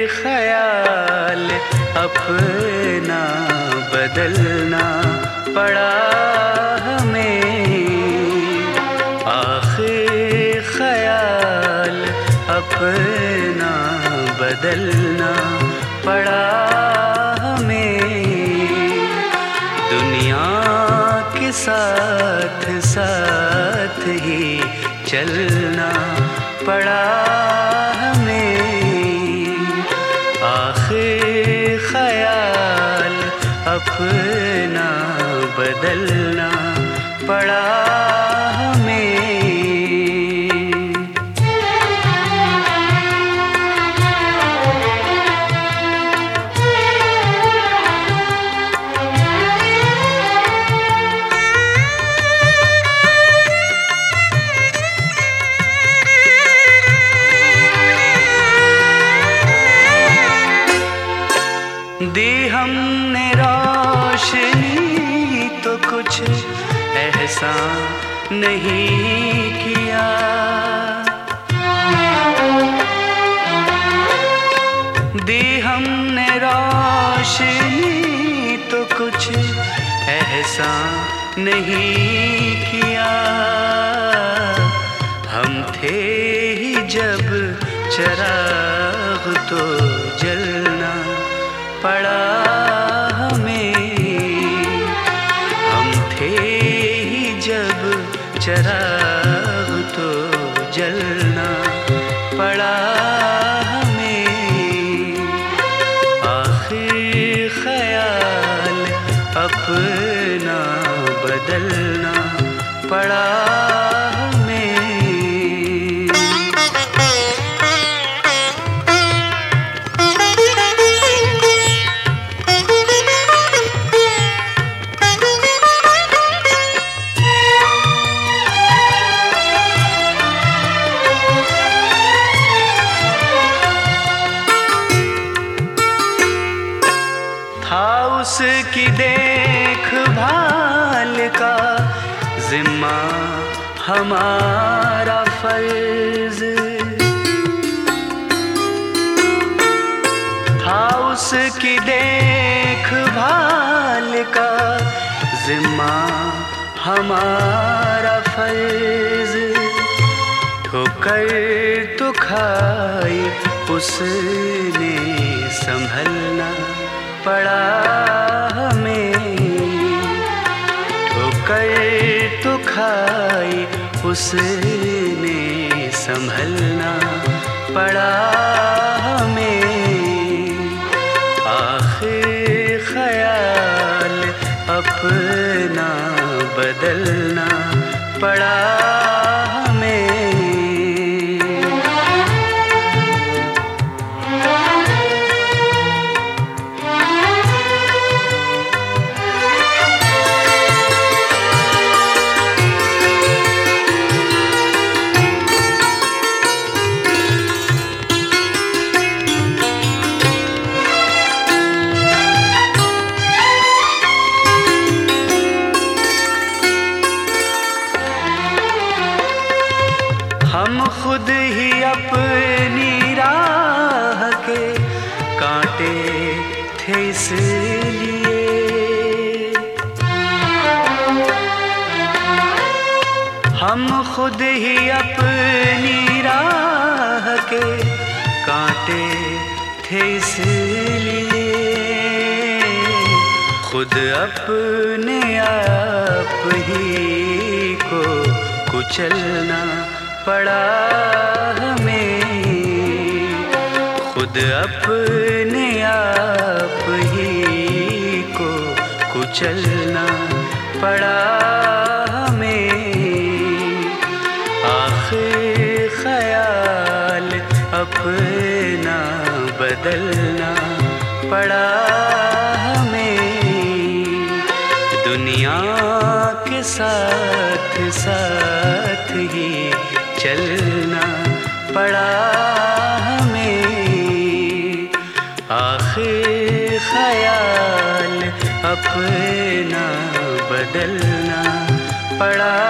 ख्याल अपना बदलना पड़ा हमें। आखिर ख्याल अपना बदलना पड़ा हमें। दुनिया के साथ साथ ही चलना पड़ा हमें। आखिर ख्याल अपना बदलना पड़ा हमें। दी हमने रोशनी तो कुछ एहसान नहीं किया। दी हमने रोशनी तो कुछ एहसान नहीं किया। हम थे ही जब चिराग तो जलना पड़ा हमें। हम थे ही जब चिराग तो जलना पड़ा हमें। आखिर ख्याल अपना बदलना पड़ा हमें। था उसकी देखभाल का जिम्मा हमारा फर्ज। था उसकी देखभाल का जिम्मा हमारा फर्ज। ठोकर तो खाई उसने संभलना पड़ा हमें। ठोकर तो खाई उसने संभलना पड़ा हमें। आखिर ख्याल अपना बदलना पड़ा हमें। हम खुद ही अपनी राह के कांटे थे इसलिए। हम खुद ही अपनी राह के कांटे थे इसलिए। खुद अपने आप ही को कुचलना पड़ा हमें। खुद अपने आप ही को कुचलना पड़ा हमें। आखिर ख्याल अपना बदलना पड़ा हमें। दुनिया के साथ साथ ही चलना पड़ा हमें। आखिर ख्याल अपना बदलना पड़ा